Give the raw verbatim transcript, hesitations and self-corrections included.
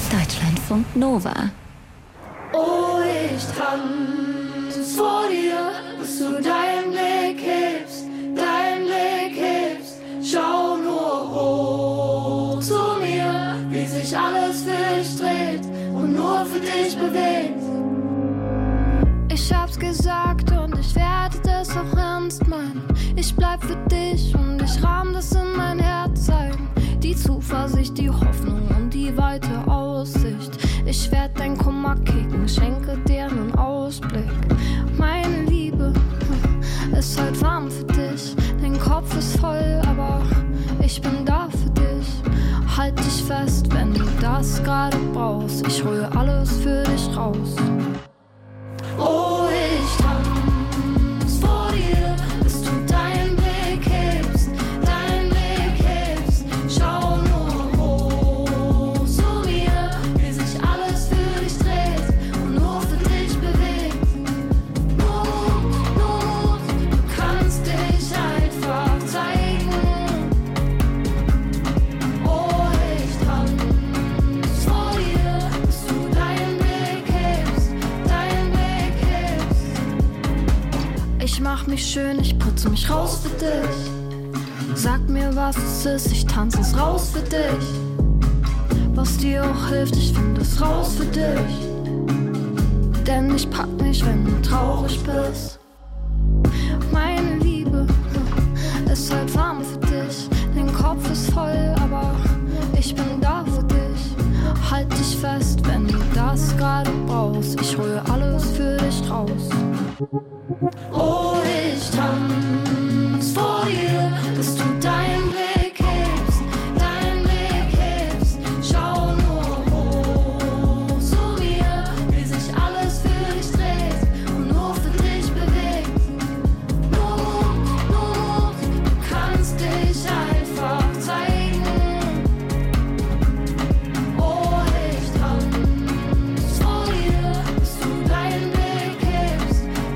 Deutschlandfunk Nova. Oh, ich tanz vor dir, bis du deinen Blick hebst, deinen Blick hebst. Schau nur hoch zu mir, wie sich alles für dich dreht und nur für dich bewegt. Ich hab's gesagt und ich werde das auch ernst meinen. Ich bleib für dich und ich rahm das in mein Herz ein. Die Zuversicht, die Hoffnung und die weite Aussicht. Ich werd dein Kummer kicken, schenke dir einen Ausblick. Meine Liebe ist heute warm für dich. Dein Kopf ist voll, aber ich bin da für dich. Halt dich fest, wenn du das gerade brauchst. Ich hol alles für dich raus. Oh, ich tanz vor dir, bis du deinen Blick hebst, deinen Blick hebst. Schau nur hoch zu mir, wie sich alles für dich dreht und nur für dich bewegt. Mut, Mut, du kannst dich einfach zeigen. Oh, ich tanz vor dir, bis du deinen Blick hebst, deinen Blick. Ich mach mich schön, ich putze mich raus für dich. Sag mir, was es ist, ich tanze es raus für dich. Was dir auch hilft, ich finde es raus für dich. Denn ich pack nicht, wenn du traurig bist. Meine Liebe ist halt warm für dich. Dein Kopf ist voll, aber ich bin da für dich. Halt dich fest, wenn du das gerade brauchst. Ich hol alles für dich raus.